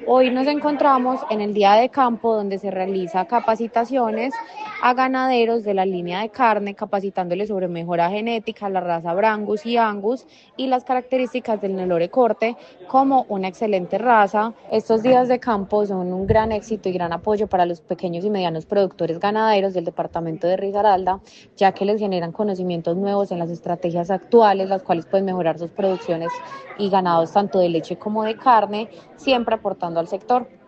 Hoy nos encontramos en el día de campo donde se realiza capacitaciones a ganaderos de la línea de carne, capacitándoles sobre mejora genética, la raza Brangus y Angus y las características del Nelore Corte como una excelente raza. Estos días de campo son un gran éxito y gran apoyo para los pequeños y medianos productores ganaderos del departamento de Risaralda, ya que les generan conocimientos nuevos en las estrategias actuales, las cuales pueden mejorar sus producciones y ganados tanto de leche como de carne, siempre aportando al sector.